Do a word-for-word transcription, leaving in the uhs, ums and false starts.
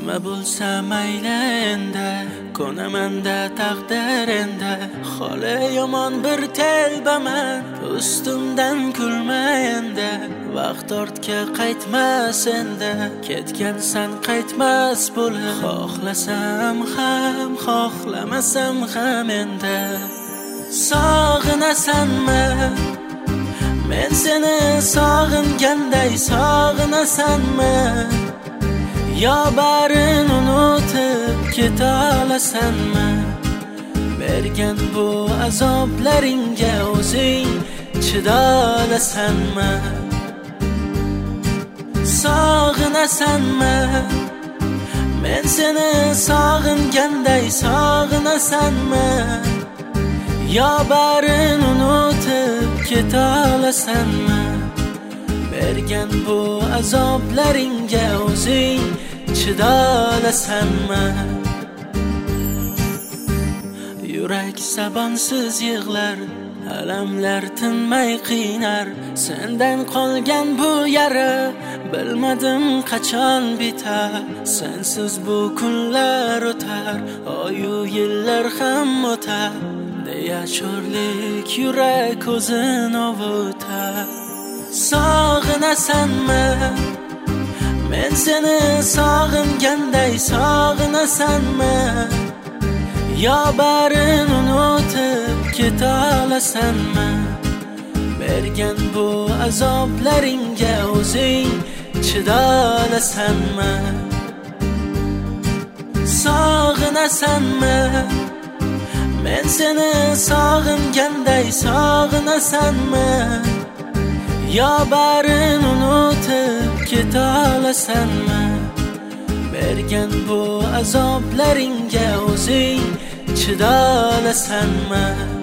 nima bo'lsa mayli endi, ko'naman-da taqdir endi. Holi yomon bir telbaman, ustimdan kulma endi. Vaqt ortga qaytmas endi, ketgansan qaytmas bo'lib. Xohlasam ham, xohlamasam ham endi. Sog'inasanmi? Men seni sog'inganday sog'inasanmi? Yo barin unutib keta olasanmi? Bergan bu azoblaringga o'zing chida olasanmi? Sog'inasanmi? Men seni sog'inganday sog'inasanmi? Yo barin unutib keta olasanmi? Bergan bu azoblaringga o'zing chida olasanmi? Yurak sabonsiz yig'lar, alamlar tinmay qiynar. Sendan qolgan bu yara bilmadim qachon bitar. Sensiz bu kunlar o'tar, oyu yillar ham o'tar. Deya sho'rlik yurak o'zin ovutar. Sog'inasanmi? Men seni sog'inganday sog'inasanmi? Yo barin unutib keta olasanmi? Bergan bu azoblaringga o'zing chida olasanmi? Sog'inasanmi? Men seni sog'inganday sog'inasanmi? Yo barin unutib keta olasanmi? Bergan bu azoblaringga o'zing chida olasanmi?